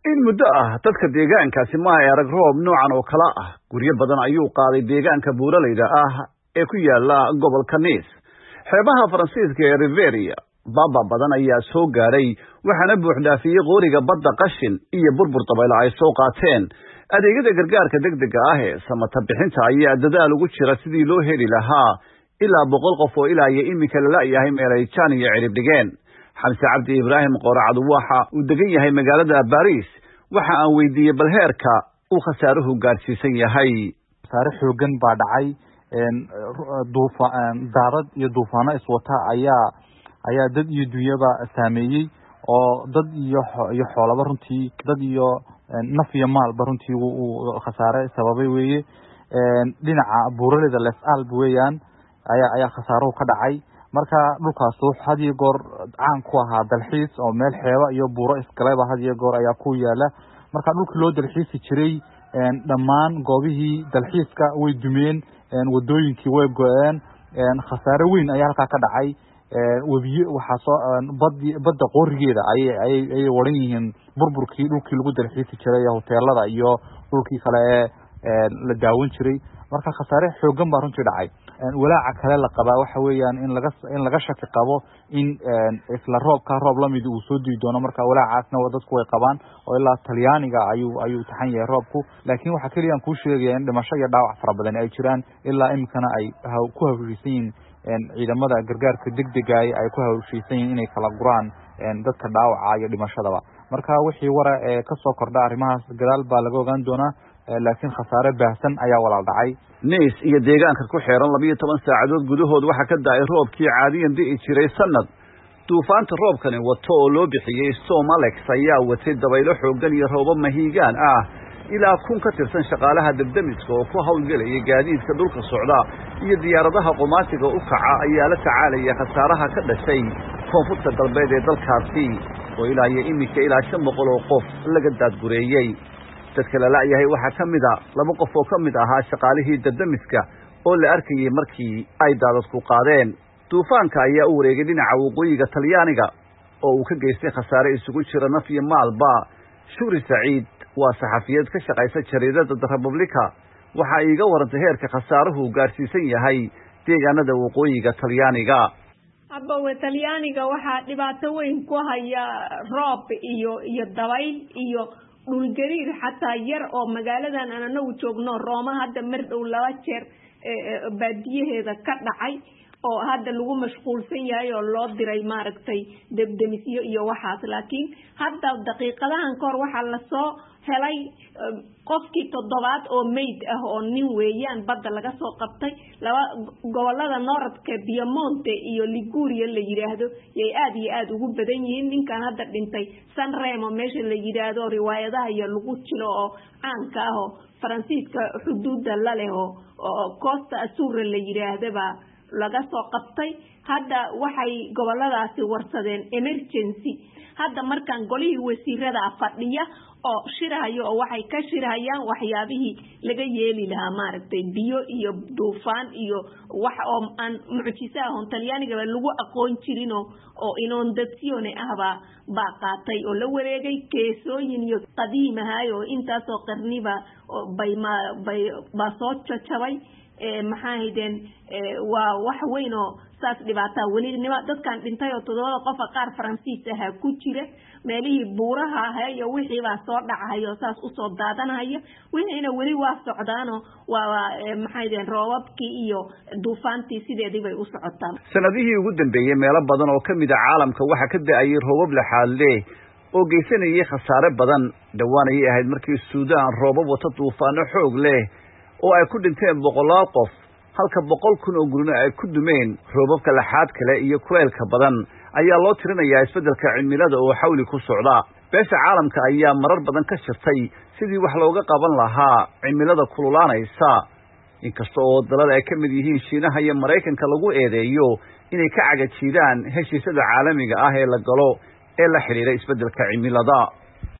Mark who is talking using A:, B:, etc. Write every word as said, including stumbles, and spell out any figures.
A: in muddo ah dadka deegaankaasi ma ay arag roob noocan oo kala ah guryo badan ayuu qaaday deegaanka buuraleyda ah ee ku yaala gobolka Nice xeebaha Faransiiska ee Riviera baba badan ayaa soo gaaray waxaana buux dhaafiyay qooriga badda qashin iyo burbur dabayl ay soo qaateen adeegyada gargaarka degdega ah ee samata bixinta ayaa dadaal ugu jira sidii loo heli lahaa ilaa boqol qof oo ilaa iyo imika la yahay meelay jaan iyo cirib dhigeen xamse cabdi ibraahim qoracad waxa uu degan yahay magaalada Paris waxa aan weydiiyay bal heerka uu khasaaruhu gaarsiisan yahay
B: khasaare xoogan baa dhacay een duufaan daadad iyo duufaano iswata ayaa ayaa dad iyo dunyaba saameeyay oo dad iyo iyo xoolaba runtii dad iyo naf iyo maalba runtii uu khasaare sababay weeye een dhinaca buuraleyda Les Alpes weeyaan ayaa ayaa khasaaruhu ka dhacay marka dhulkaas uu had iyo goor caan ku ahaa dalxiis oo meel xeeba iyo buuro iskaleeba had iyo goor ayaa ku yaala marka dhulkii loo dalxiisi jiray een dhammaan goobihii dalxiiska way dumeen een wadooyinkii way go'een een khasaare weyn ayaa halka ka dhacay ee wabiyo waxa soo badda badda qoorigeeda ay ay ay waran yihiin burburkii dhulkii lagu dalxiisi jiray hoteelada iyo dhulkii kale ee la daawan jiray marka khasaare xoogan baa runtii dhacay walaaca kale la qabaa waxa weeyaan in laga in laga shaki qabo in isla roobka roob lamid uu soo dii doono marka walaacaasna dadku way qabaan oo ilaa Talyaaniga ayuu ayuu taxan yahay roobku laakiin waxa kaliya aan ku sheegay in dhimasho iyo dhaawac fara badan ay jiraan ilaa imkana ay ku hawlgelisan in ciidamada gargaarka degdega ay ku hawlgelisan inay kala guraan dadka dhaawaca iyo dhimashadaba marka wixii wara ee ka soo kordha arrimahaas gadaal baa laga ogaan doonaa laakiin khasaare baahsan ayaa walaal dhacay
A: Nice iyo deegaanka ku xeeran laba iyo toban saacadood gudahood waxa ka daay roobkii caadiyan dhici jiray sanad duufaanta roobkani wato oo loo bixiyay Storm Alex ayaa watay dabaylo xooggan iyo roobab mahiigaan ah ilaa kun ka tirsan shaqaalaha degdemiska oo ku hawlgelaya gaadiidka dhulka socda iyo diyaaradaha qomaatiga u kaca ayaa la tacaalaya khasaaraha ka dhashay koonfurta galbeed ee dalkaasi oo ilaa iyo imika ilaa shan boqol oo qof laga daadgureeyay dadka la laayahay waxa kamid ah laba qof oo kamid ahaa shaqaalihii degdemiska oo la arkayay markii ay daadadku qaadeen duufaanka ayaa u wareegay dhinaca waqooyiga Talyaaniga oo uu ka geystay khasaare isugu jira naf iyo maalba Shuri Saciid waa saxafiyad ka shaqaysa jariidada The Republica waxa iiga warantay heerka khasaaruhu gaarsiisan yahay deegaanada waqooyiga Talyaaniga
C: abba Talyaaniga waxa dhibaato weyn ku haya roob iyo iyo dabayl iyo dhul gariir xataa yar oo magaaladan aan anagu joogno Roma hadda mar dhow laba jeer baadiyaheeda ka dhacay oo hadda lagu mashquulsan yahay oo loo diray maaragtay debdemisyo iyo waxaas laakiin hadda daqiiqadahan kor waxa la soo helay qofkii toddobaad oo meyd ah oo nin weeyaan badda laga soo qabtay laba gobolada Northka Piemonte iyo Liguria la yiraahdo yay aad iyo aad ugu badan yihiin ninkan hadda dhintay Sanremo meesha la yiraahdo riwaayadaha iyo lagu jilo oo caanka ah oo Faransiiska xuduudda la leh oo Costa Azura la yiraahdo ba laga soo qabtay hadda waxay goboladaasi warsadeen emergency hadda markaan golihii wasiirada fadhiya oo shirayo oo waxay ka shirayaan waxyaabihii laga yeeli lahaa maaragtay biyo iyo duufaan iyo wax oo aan mucjiso ah oo Talyaaniga lagu aqoon jirin oo inondazione ah ba baa qaatay oo la wareegay keesooyin iyo qadiimahay oo intaas oo qarniba bay ma bay ba soo jajabay ee maxaa haydeen waa wax weyn oo saas dhibaato welinima dadkan dhintay oo toddoba qof qaar Faransiis ah ku jira meelihii buuraha ah iyo wixii baa soo dhacay oo saas u soo daadanaya wixiina wali waa socdaan oo waa maxaa haydeen roobabkii iyo duufaantii sideedii bay u socotaan
A: sanadihii ugu dambeeyay meelo badan oo kamid ah caalamka waxa ka daayay roobab la xaalle oo geysanayay khasaare badan dhawaanay ahayd markii Suudaan roobab wata duufaano xoog leh oo ay ku dhinteen boqolaal qof halka boqol kun oo gurina ay ku dumeen roobabka laxaad kale iyo kuleelka badan ayaa loo tirinayaa isbeddelka cimilada oo xawli ku socda beesha caalamka ayaa marar badan ka shirtay sidii wax looga qaban lahaa cimilada kululaanaysa inkasta oo dalada ay kamid yihiin Shiinaha iyo Mareykanka lagu eedeeyo inay ka cagajiidaan heshiisyada caalamiga ah ee la galo ee la xiriira isbeddelka cimilada